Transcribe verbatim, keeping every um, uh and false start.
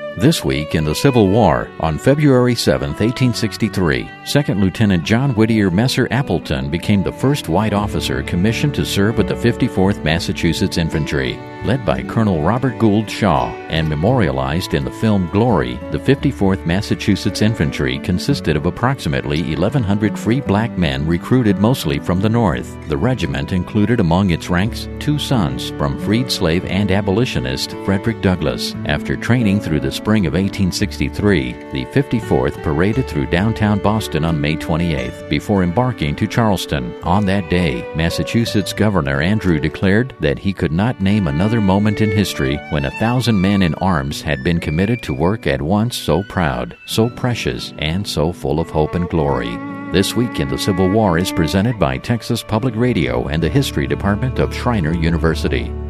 This week in the Civil War, on February seventh, eighteen sixty-three, Second Lieutenant John Whittier Messer Appleton became the first white officer commissioned to serve with the fifty-fourth Massachusetts Infantry. Led by Colonel Robert Gould Shaw and memorialized in the film Glory, the fifty-fourth Massachusetts Infantry consisted of approximately eleven hundred free black men recruited mostly from the North. The regiment included among its ranks two sons from freed slave and abolitionist Frederick Douglass. After training through the spring of eighteen sixty-three, the fifty-fourth paraded through downtown Boston on May twenty-eighth before embarking to Charleston. On that day, Massachusetts Governor Andrew declared that he could not name another moment in history when a thousand men in arms had been committed to work at once so proud, so precious, and so full of hope and glory. This Week in the Civil War is presented by Texas Public Radio and the History Department of Schreiner University.